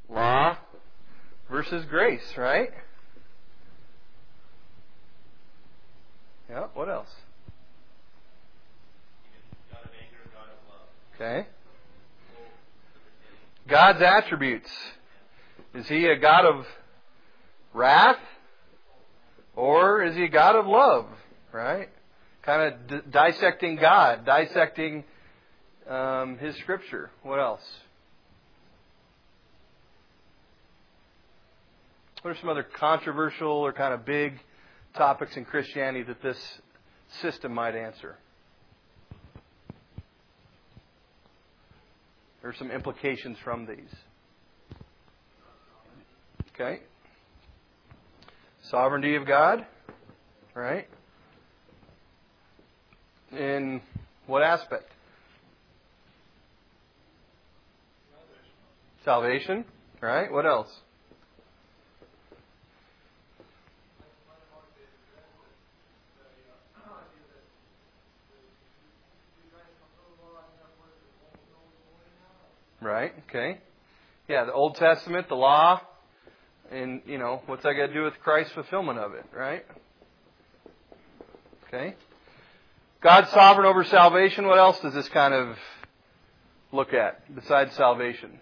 Law versus grace, right? Yeah, what else? Okay. God's attributes. Is He a God of wrath? Or is He a God of love? Right? Kind of dissecting God, dissecting His Scripture. What else? What are some other controversial or kind of big topics in Christianity that this system might answer? There are some implications from these. Okay. Sovereignty of God, right? In what aspect? Salvation, right? What else? Right, okay. Yeah, the Old Testament, the law, and, what's that got to do with Christ's fulfillment of it, right? Okay. God's sovereign over salvation. What else does this kind of look at besides salvation?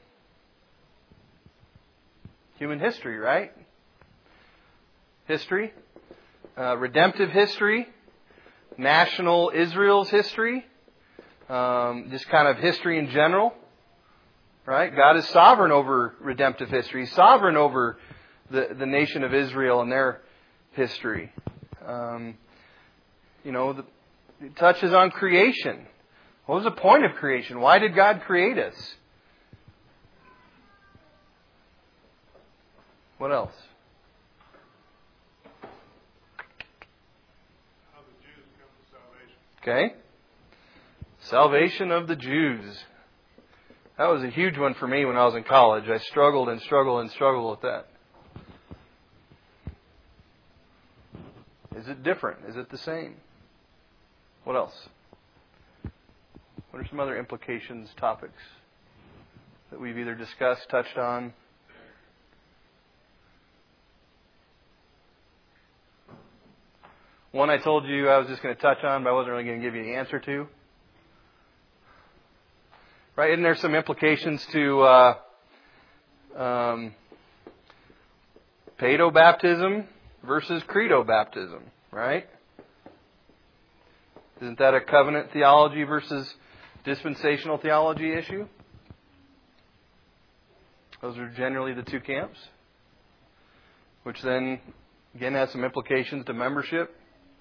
Human history, right? History. Redemptive history. National Israel's history. Just kind of history in general. Right? God is sovereign over redemptive history. He's sovereign over the nation of Israel and their history. It touches on creation. What was the point of creation? Why did God create us? What else? How the Jews come to salvation. Okay. Salvation of the Jews. That was a huge one for me when I was in college. I struggled with that. Is it different? Is it the same? What else? What are some other implications, topics that we've either discussed, touched on? One I told you I was just going to touch on, but I wasn't really going to give you the answer to. Right? Isn't there some implications to paedo-baptism versus credo-baptism? Right? Isn't that a covenant theology versus dispensational theology issue? Those are generally the two camps. Which then, again, has some implications to membership.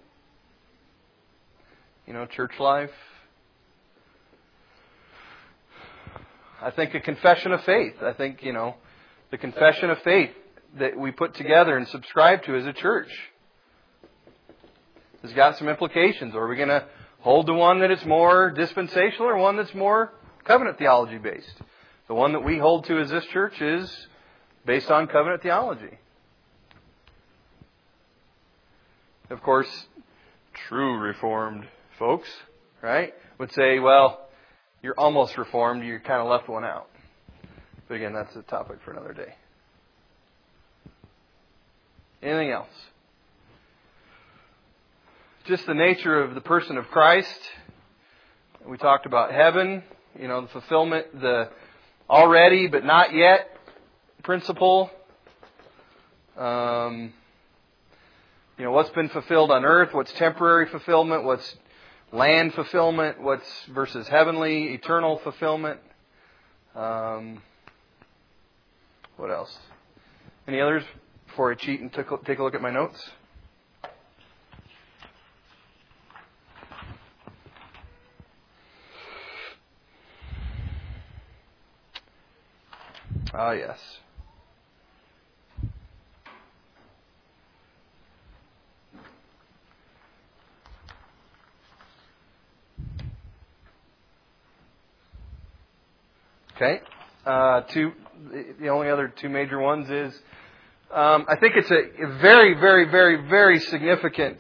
Church life. I think a confession of faith. I think, the confession of faith that we put together and subscribe to as a church has got some implications. Are we going to hold to one that is more dispensational or one that's more covenant theology based? The one that we hold to as this church is based on covenant theology. Of course, true Reformed folks, right, would say, well, you're almost Reformed, you kind of left one out. But again, that's a topic for another day. Anything else? Just the nature of the person of Christ. We talked about heaven, the fulfillment, the already but not yet principle. What's been fulfilled on earth, what's temporary fulfillment, what's land fulfillment, what's versus heavenly, eternal fulfillment. What else? Any others before I cheat and take a look at my notes? Ah, yes. Okay. The only other two major ones is, I think it's a very, very, very, very significant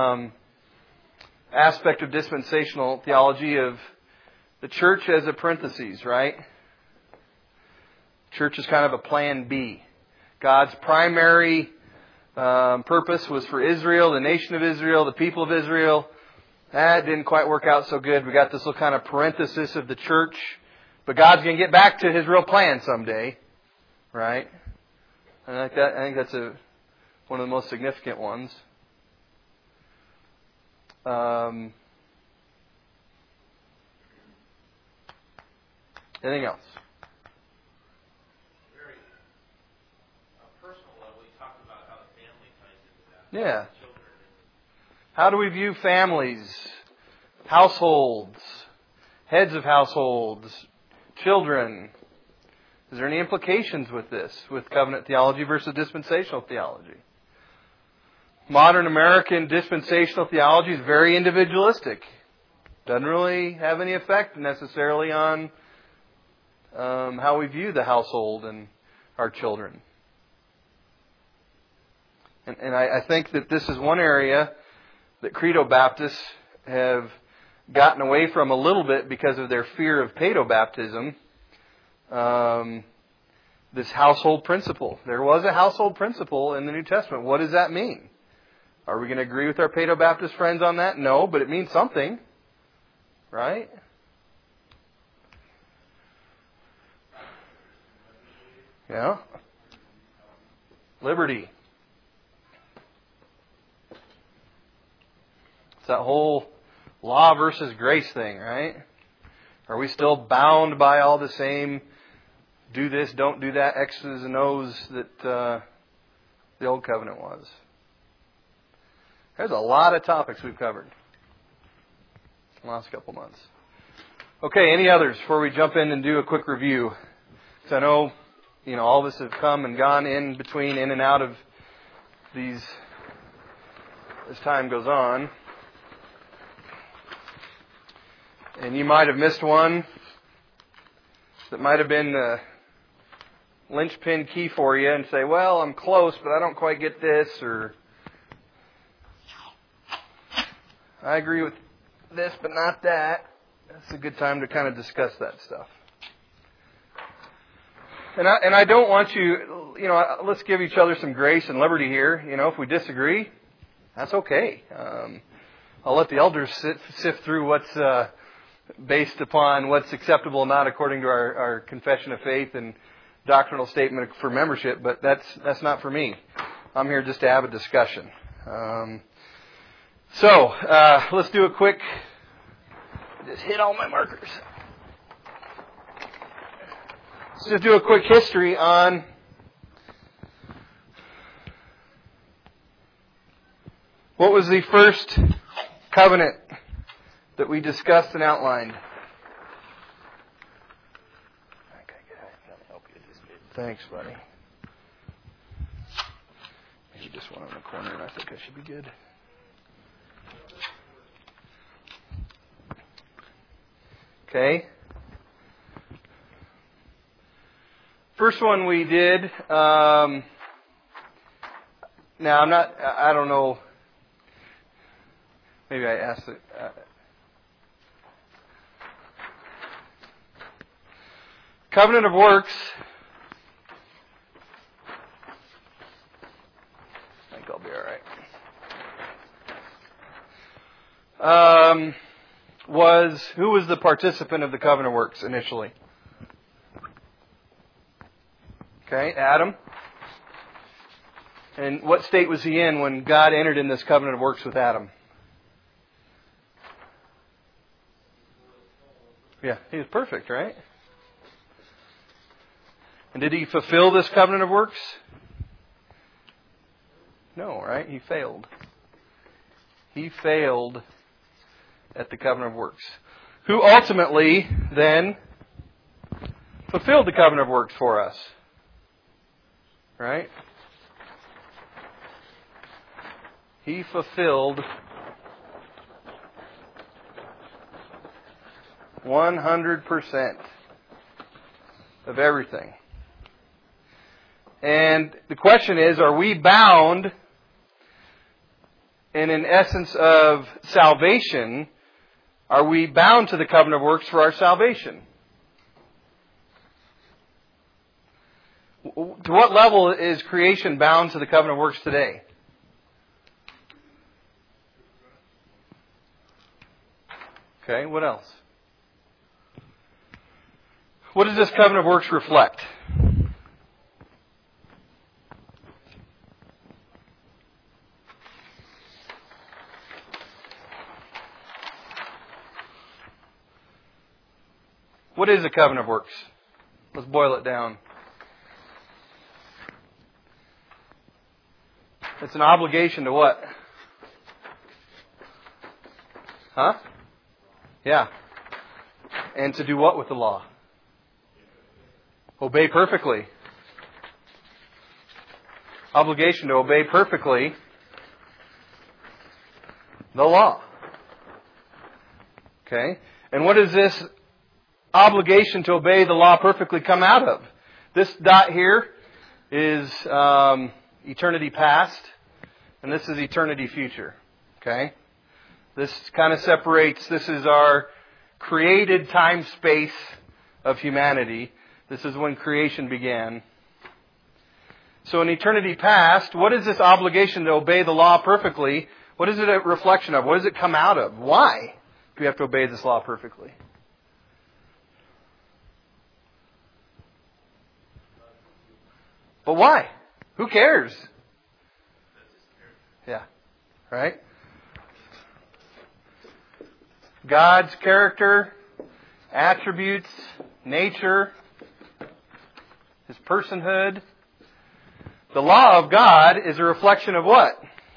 aspect of dispensational theology of the church as a parenthesis, right? Church is kind of a plan B. God's primary purpose was for Israel, the nation of Israel, the people of Israel. That didn't quite work out so good. We got this little kind of parenthesis of the church. But God's going to get back to His real plan someday. Right? And I think that's one of the most significant ones. Anything else? Very personal level, we talked about how the family ties into that. Yeah. Children. How do we view families, households, heads of households, children? Is there any implications with this, with covenant theology versus dispensational theology? Modern American dispensational theology is very individualistic. Doesn't really have any effect necessarily on how we view the household and our children. And I think that this is one area that Credo Baptists have gotten away from a little bit because of their fear of paedobaptism. This household principle. There was a household principle in the New Testament. What does that mean? Are we going to agree with our paedobaptist friends on that? No, but it means something. Right? Yeah. Liberty. It's that whole law versus grace thing, right? Are we still bound by all the same do this, don't do that, X's and O's that the Old Covenant was? There's a lot of topics we've covered in the last couple months. Okay, any others before we jump in and do a quick review? Because I know, all of us have come and gone in between, in and out of these as time goes on. And you might have missed one that might have been the linchpin key for you and say, well, I'm close, but I don't quite get this, or I agree with this, but not that. That's a good time to kind of discuss that stuff. And I don't want you, let's give each other some grace and liberty here. If we disagree, that's okay. I'll let the elders sift through what's based upon what's acceptable, not according to our confession of faith and doctrinal statement for membership, but that's not for me. I'm here just to have a discussion. So let's do a quick, just hit all my markers. Let's just do a quick history on what was the first covenant that we discussed and outlined. Thanks, buddy. Maybe just one on the corner, and I think I should be good. Okay. First one we did. Now I don't know. Maybe I asked it. Covenant of works. I think I'll be all right. Who was the participant of the covenant of works initially? Okay, Adam. And what state was he in when God entered in this covenant of works with Adam? Yeah, he was perfect, right? And did he fulfill this covenant of works? No, right? He failed. He failed at the covenant of works. Who ultimately then fulfilled the covenant of works for us? Right? He fulfilled 100% of everything. And the question is, are we bound in an essence of salvation? Are we bound to the covenant of works for our salvation? To what level is creation bound to the covenant of works today? Okay, what else? What does this covenant of works reflect? What is a covenant of works? Let's boil it down. It's an obligation to what? Huh? Yeah. And to do what with the law? Obey perfectly. Obligation to obey perfectly the law. Okay? And what does this obligation to obey the law perfectly come out of? This dot here is eternity past, and this is eternity future. Okay? This kind of separates, this is our created time space of humanity. This is when creation began. So in eternity past, what is this obligation to obey the law perfectly? What is it a reflection of? What does it come out of? Why do we have to obey this law perfectly? But why? Who cares? Yeah. Right? God's character, attributes, nature, His personhood. The law of God is a reflection of what?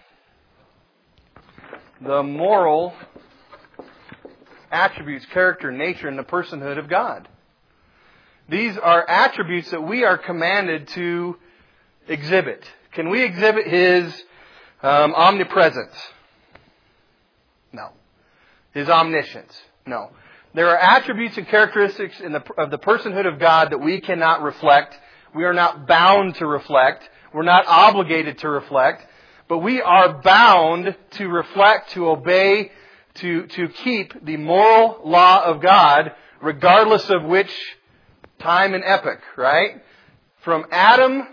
The moral attributes, character, nature, and the personhood of God. These are attributes that we are commanded to exhibit. Can we exhibit His omnipresence? No. His omniscience? No. There are attributes and characteristics of the personhood of God that we cannot reflect. We are not bound to reflect. We're not obligated to reflect. But we are bound to reflect, to obey, to keep the moral law of God, regardless of which time and epoch, right? From Adam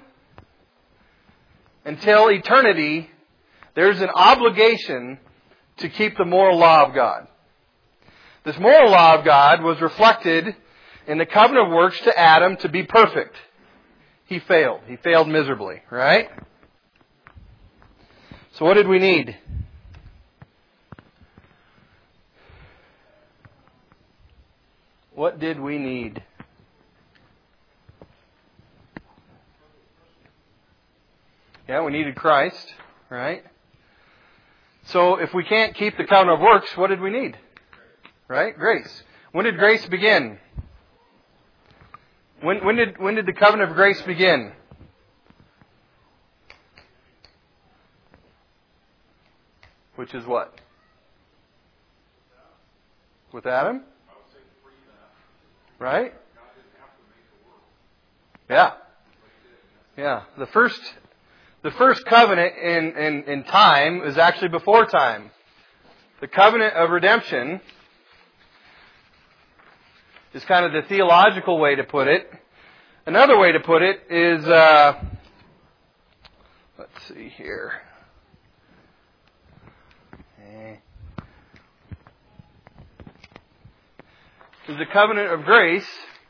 until eternity, there's an obligation to keep the moral law of God. This moral law of God was reflected in the covenant of works to Adam to be perfect. He failed. He failed miserably, right? So what did we need? What did we need? Yeah, we needed Christ, right? So if we can't keep the covenant of works, what did we need? Right? Grace. When did grace begin? When did the covenant of grace begin? Which is what? With Adam? Right? Yeah. Yeah. The first covenant in time is actually before time. The covenant of redemption is kind of the theological way to put it. Another way to put it is, let's see here. Is the covenant of grace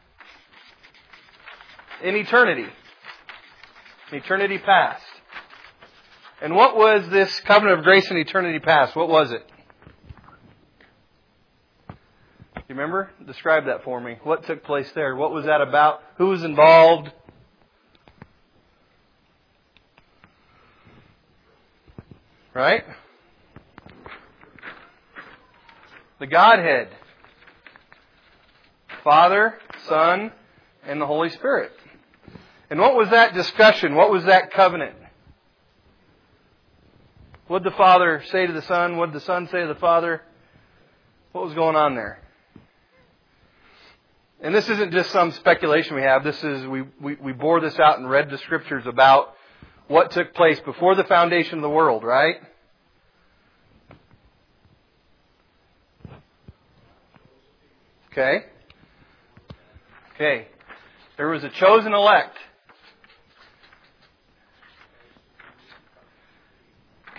in eternity. Eternity past. And what was this covenant of grace in eternity past? What was it? You remember? Describe that for me. What took place there? What was that about? Who was involved? Right? The Godhead. Father, Son, and the Holy Spirit. And what was that discussion? What was that covenant? What did the Father say to the Son? What did the Son say to the Father? What was going on there? And this isn't just some speculation we have. This is we bore this out and read the Scriptures about what took place before the foundation of the world, right? Okay. There was a chosen elect.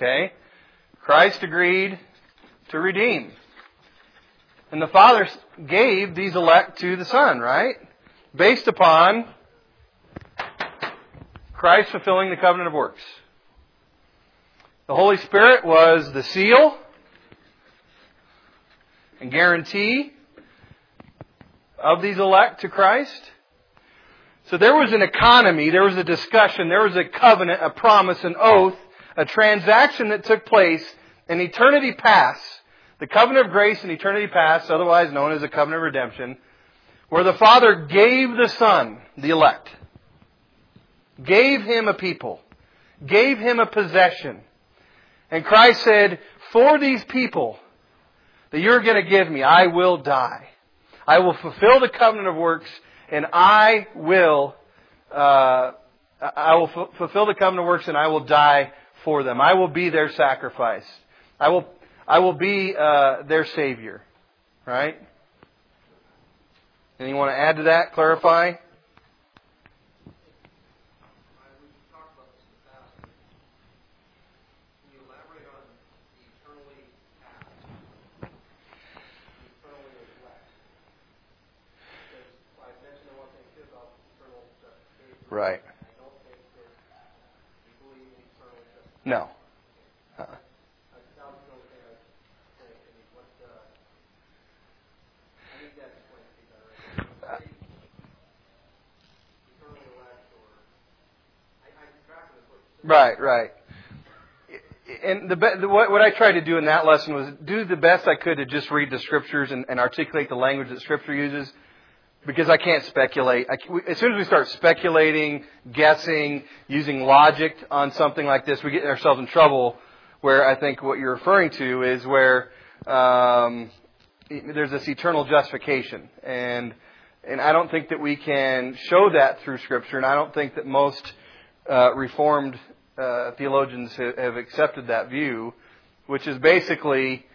Okay? Christ agreed to redeem. And the Father gave these elect to the Son, right? Based upon Christ fulfilling the covenant of works. The Holy Spirit was the seal and guarantee of these elect to Christ. So there was an economy, there was a discussion, there was a covenant, a promise, an oath, a transaction that took place in eternity past, the covenant of grace in eternity past, otherwise known as the covenant of redemption, where the Father gave the Son, the elect, gave Him a people, gave Him a possession. And Christ said, for these people that you're going to give me, I will die. I will fulfill the covenant of works, and I will fulfill the covenant of works, and I will die for them. I will be their sacrifice. I will be their Savior. Right? Anything you want to add to that? Clarify? Right. No. Right. And what I tried to do in that lesson was do the best I could to just read the Scriptures and articulate the language that Scripture uses. Because I can't speculate. As soon as we start speculating, guessing, using logic on something like this, we get ourselves in trouble. Where I think what you're referring to is where there's this eternal justification, and I don't think that we can show that through Scripture, and I don't think that most Reformed theologians have accepted that view, which is basically.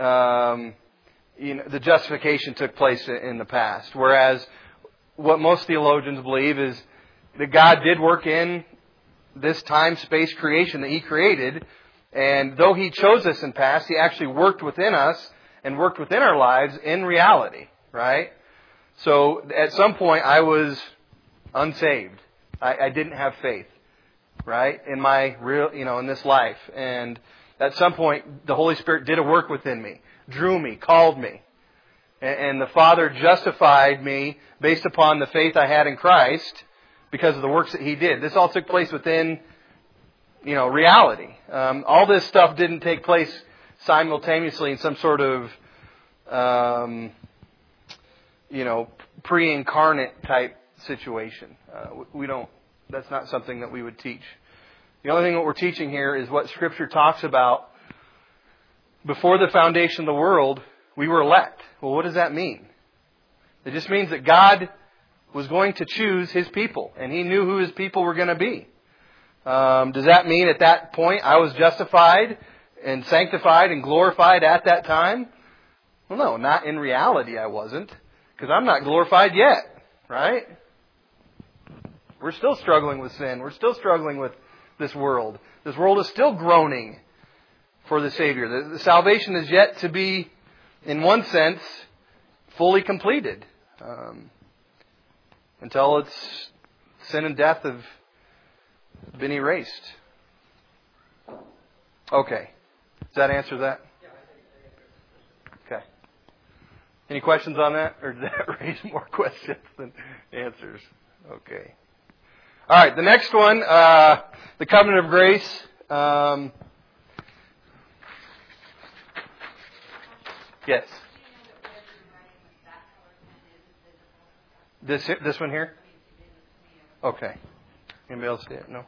The justification took place in the past. Whereas what most theologians believe is that God did work in this time-space creation that He created. And though He chose us in past, He actually worked within us and worked within our lives in reality. Right? So at some point I was unsaved. I didn't have faith. Right? In my real, in this life. And at some point the Holy Spirit did a work within me. Drew me, called me. And the Father justified me based upon the faith I had in Christ because of the works that He did. This all took place within, reality. All this stuff didn't take place simultaneously in some sort of, pre-incarnate type situation. That's not something that we would teach. The only thing that we're teaching here is what Scripture talks about. Before the foundation of the world, we were elect. Well, what does that mean? It just means that God was going to choose His people, and He knew who His people were going to be. Does that mean at that point I was justified and sanctified and glorified at that time? Well, no, not in reality I wasn't, because I'm not glorified yet, right? We're still struggling with sin. We're still struggling with this world. This world is still groaning for the Savior. The salvation is yet to be, in one sense, fully completed. Until its sin and death have been erased. Okay. Does that answer that? Okay. Any questions on that? Or did that raise more questions than answers? Okay. All right. The next one, the covenant of grace. Yes. This one here? Okay. Anybody else see it? No?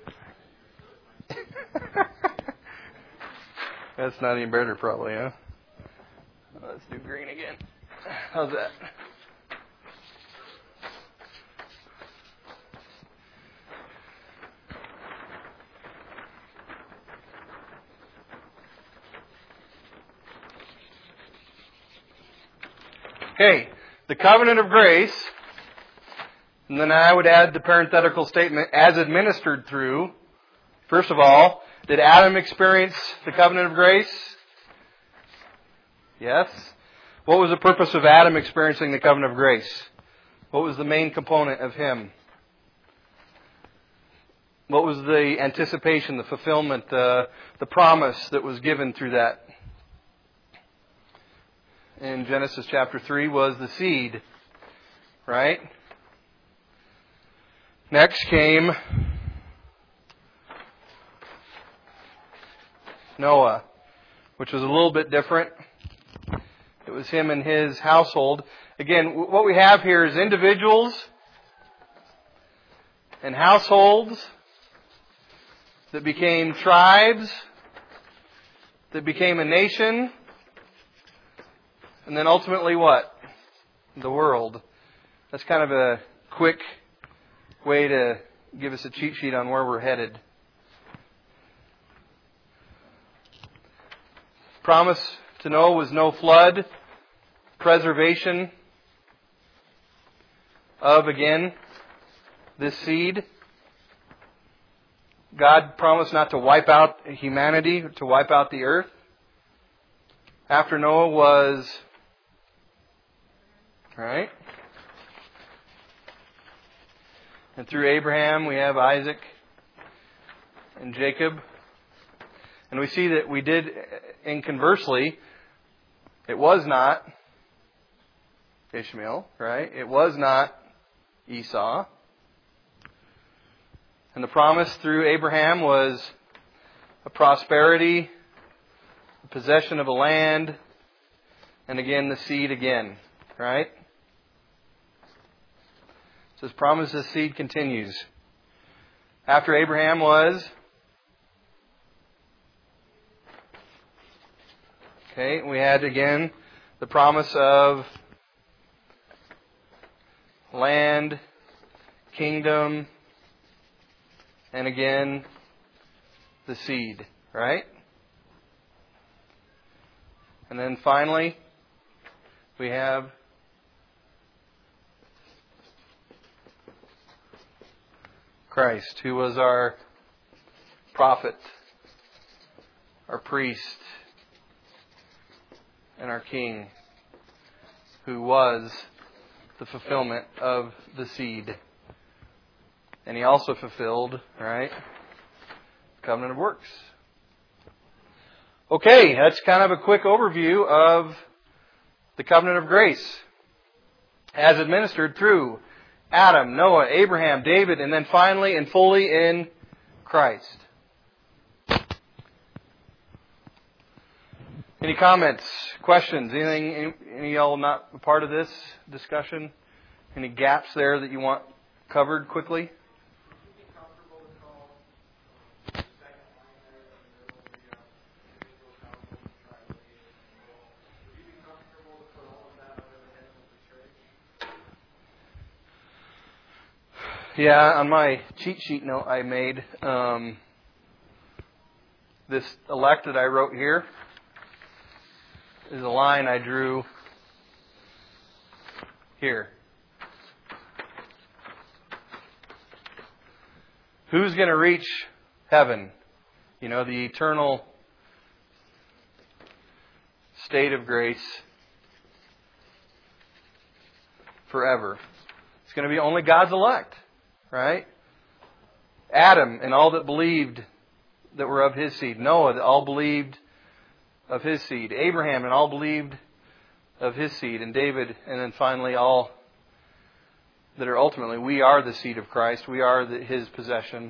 That's not any better probably, huh? Let's do green again. How's that? Okay, the covenant of grace, and then I would add the parenthetical statement, as administered through, first of all, Did Adam experience the covenant of grace? Yes. What was the purpose of Adam experiencing the covenant of grace? What was the main component of him? What was the anticipation, the fulfillment, the promise that was given through that? In Genesis chapter 3 was the seed, right? Next came Noah, which was a little bit different. It was him and his household. Again, what we have here is individuals and households that became tribes, that became a nation, and then ultimately what? The world. That's kind of a quick way to give us a cheat sheet on where we're headed. Promise to Noah was no flood, preservation of, again, this seed. God promised not to wipe out humanity, to wipe out the earth. After Noah was, right? And through Abraham we have Isaac and Jacob. And we see that we did, and conversely, it was not Ishmael, right? It was not Esau. And the promise through Abraham was a prosperity, a possession of a land, and again the seed again, right? So this promise of seed continues. After Abraham was, we had again the promise of land, kingdom, and again the seed, right? And then finally we have Christ, who was our prophet, our priest, and our King, who was the fulfillment of the seed. And He also fulfilled, right, covenant of works. Okay, that's kind of a quick overview of the covenant of grace as administered through Adam, Noah, Abraham, David, and then finally and fully in Christ. Any comments, questions, anything, any of y'all not a part of this discussion? Any gaps there that you want covered quickly? Yeah, on my cheat sheet note I made, this elect that I wrote here is a line I drew here. Who's going to reach heaven? You know, the eternal state of grace forever. It's going to be only God's elect, right? Adam and all that believed that were of his seed. Noah that all believed of his seed. Abraham and all believed of his seed. And David, and then finally all that are ultimately, we are the seed of Christ. We are His possession.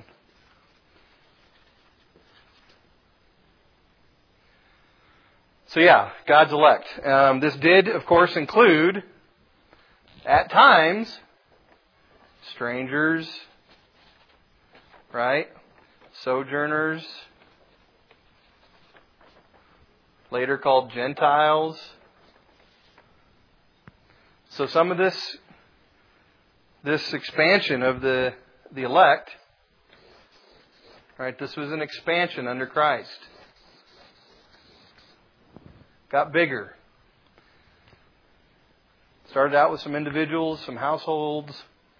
So yeah, God's elect. This did, of course, include, at times, strangers, right? Sojourners, later called Gentiles. So some of this expansion of the elect, right? This was an expansion under Christ. Got bigger. Started out with some individuals, some households,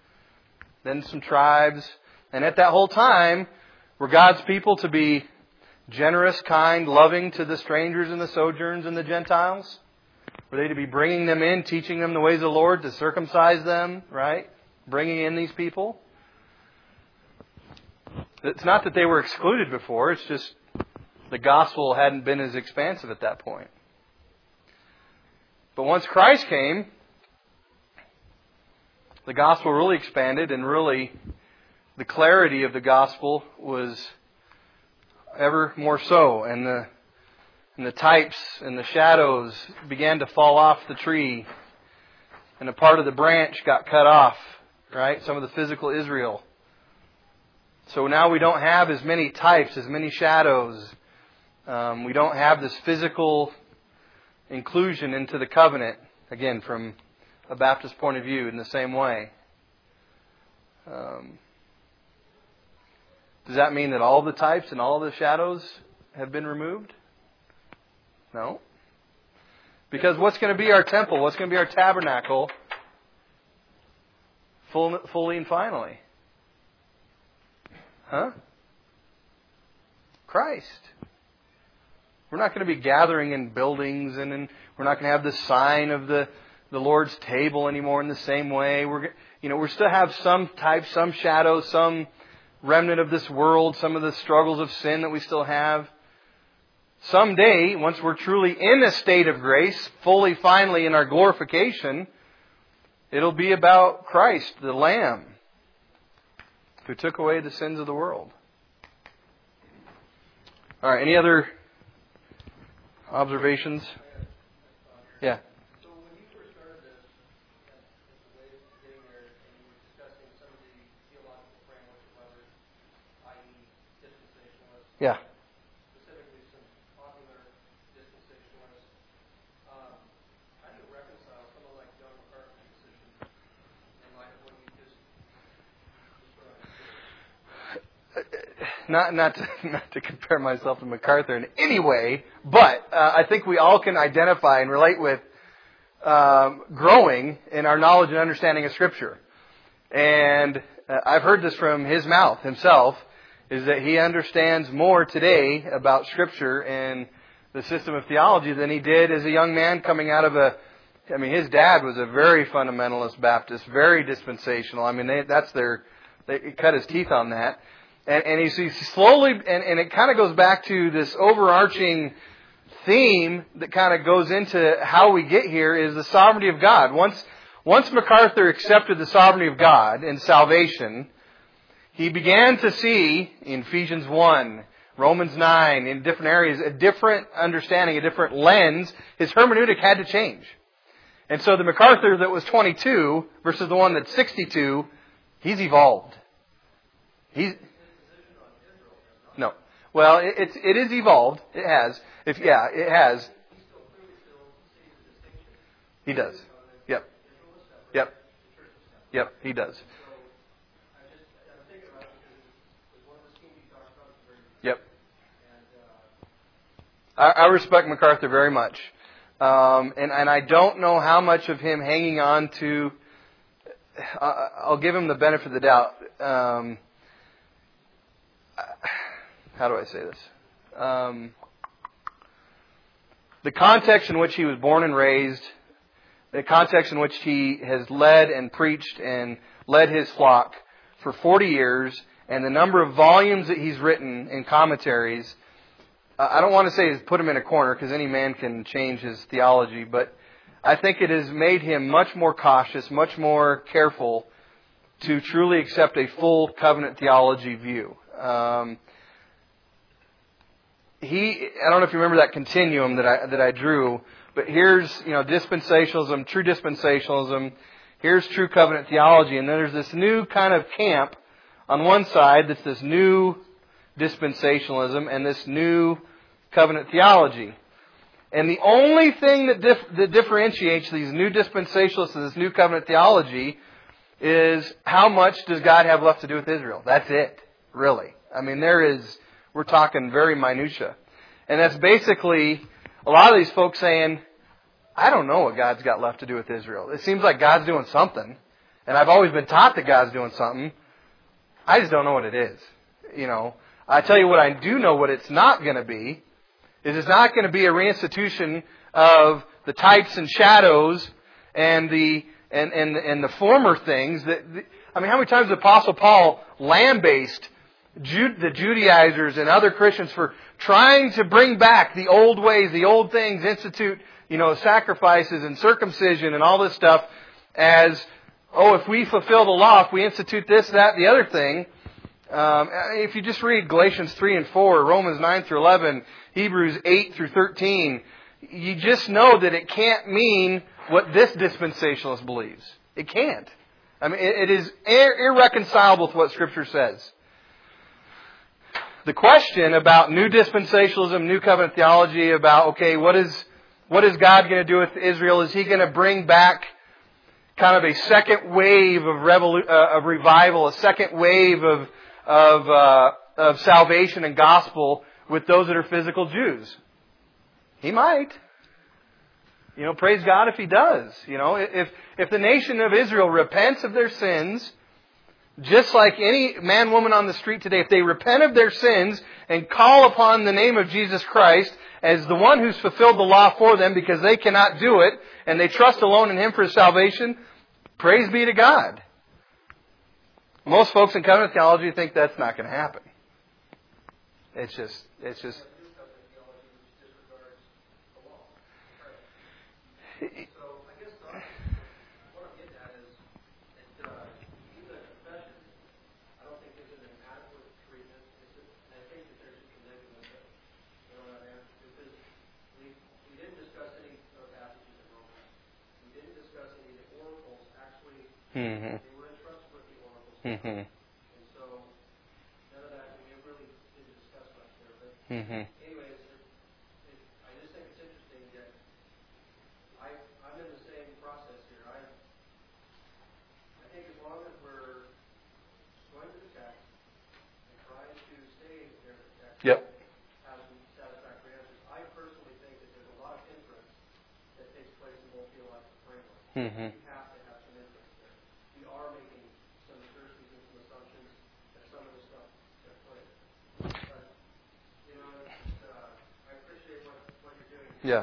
then some tribes. And at that whole time, were God's people to be generous, kind, loving to the strangers and the sojourners and the Gentiles? Were they to be bringing them in, teaching them the ways of the Lord, to circumcise them, right? Bringing in these people? It's not that they were excluded before, it's just the gospel hadn't been as expansive at that point. But once Christ came, the gospel really expanded, and really the clarity of the gospel was ever more so, and the types and the shadows began to fall off the tree, and a part of the branch got cut off, right? Some of the physical Israel. So now we don't have as many types, as many shadows. We don't have this physical inclusion into the covenant, again, from a Baptist point of view, in the same way. Does that mean that all the types and all the shadows have been removed? No. Because what's going to be our temple? What's going to be our tabernacle fully and finally? Huh? Christ. We're not going to be gathering in buildings, and we're not going to have the sign of the Lord's table anymore in the same way. We still have some types, some shadows, some remnant of this world, some of the struggles of sin that we still have. Someday, once we're truly in a state of grace, fully, finally in our glorification, it'll be about Christ, the Lamb, who took away the sins of the world. All right, any other observations? Yeah. So when you first started this, the way of getting there, and you were discussing some of the theological frameworks of others, i.e. dispensationalists, Yeah. specifically some popular dispensationalists, how do you reconcile someone like John MacArthur's position in light of what you just described? Not to compare myself to MacArthur in any way, but I think we all can identify and relate with growing in our knowledge and understanding of Scripture. And I've heard this from his mouth himself, is that he understands more today about Scripture and the system of theology than he did as a young man coming out of his dad was a very fundamentalist Baptist, very dispensational. They cut his teeth on that. And he's slowly, and it kind of goes back to this overarching theme that kind of goes into how we get here, is the sovereignty of God. Once MacArthur accepted the sovereignty of God in salvation, he began to see in Ephesians 1, Romans 9, in different areas, a different understanding, a different lens. His hermeneutic had to change. And so the MacArthur that was 22 versus the one that's 62, he's evolved. No. Well, it is evolved. It has. It has. He does. Yep. He does. Yep. I respect MacArthur very much. And I don't know how much of him hanging on to... I'll give him the benefit of the doubt. How do I say this? The context in which he was born and raised, the context in which he has led and preached and led his flock for 40 years, and the number of volumes that he's written in commentaries, I don't want to say put him in a corner, because any man can change his theology, but I think it has made him much more cautious, much more careful to truly accept a full covenant theology view. I don't know if you remember that continuum that I drew, but here's, dispensationalism, true dispensationalism, here's true covenant theology, and then there's this new kind of camp on one side that's this new dispensationalism and this new covenant theology. And the only thing that differentiates these new dispensationalists and this new covenant theology is how much does God have left to do with Israel. That's it, really. We're talking very minutia. And that's basically a lot of these folks saying, I don't know what God's got left to do with Israel. It seems like God's doing something. And I've always been taught that God's doing something. I just don't know what it is. I tell you what I do know what it's not going to be, is it's not going to be a reinstitution of the types and shadows and the former things. How many times did Apostle Paul lambasted the Judaizers and other Christians for trying to bring back the old ways, the old things, institute, sacrifices and circumcision and all this stuff as, if we fulfill the law, if we institute this, that, the other thing. If you just read Galatians 3 and 4, Romans 9 through 11, Hebrews 8 through 13, you just know that it can't mean what this dispensationalist believes. It can't. It is irreconcilable with what Scripture says. The question about new dispensationalism, new covenant theology, about, what is God going to do with Israel? Is He going to bring back kind of a second wave of revival, a second wave of salvation and gospel with those that are physical Jews? He might. Praise God if He does. If the nation of Israel repents of their sins, just like any man, woman on the street today, if they repent of their sins and call upon the name of Jesus Christ as the one who's fulfilled the law for them because they cannot do it, and they trust alone in Him for salvation, praise be to God. Most folks in covenant theology think that's not going to happen. It's just. So I guess what I'm getting at is that even a confession, I don't think is an adequate treatment. I think that there's some negative with it. Because we didn't discuss any passages in Romans. We didn't discuss any of the oracles. Actually, they were entrusted with the oracles. Mm-hmm. And so none of that, we really didn't discuss much there. But anyways, I just think it's interesting that I'm in the same process here. I think as long as we're going to the text and trying to stay near the text, have some satisfactory answers. I personally think that there's a lot of inference that takes place in both theological frameworks. We have to have some inference there. We are making some assertions and some assumptions that some of the stuff took place. But I appreciate what you're doing. Yeah.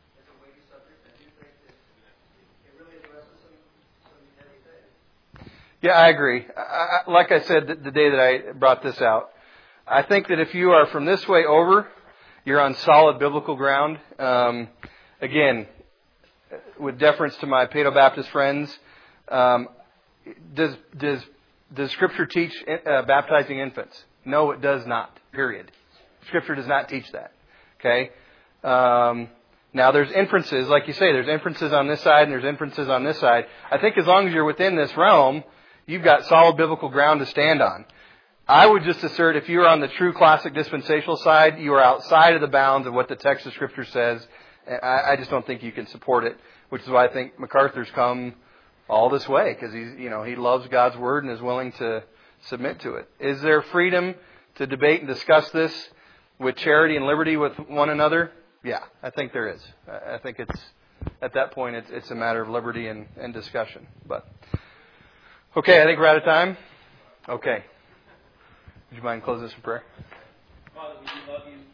Yeah, I agree. Like I said the day that I brought this out, I think that if you are from this way over, you're on solid biblical ground. Again, with deference to my Paedo-Baptist friends, does Scripture teach baptizing infants? No, it does not. Period. Scripture does not teach that. Okay? Now, there's inferences, like you say, there's inferences on this side and there's inferences on this side. I think as long as you're within this realm, you've got solid biblical ground to stand on. I would just assert if you're on the true classic dispensational side, you are outside of the bounds of what the text of Scripture says. I just don't think you can support it, which is why I think MacArthur's come all this way, because he loves God's Word and is willing to submit to it. Is there freedom to debate and discuss this with charity and liberty with one another? Yeah, I think there is. I think it's at that point it's a matter of liberty and discussion. But okay, I think we're out of time. Okay. Would you mind closing this in prayer? Father, we love you.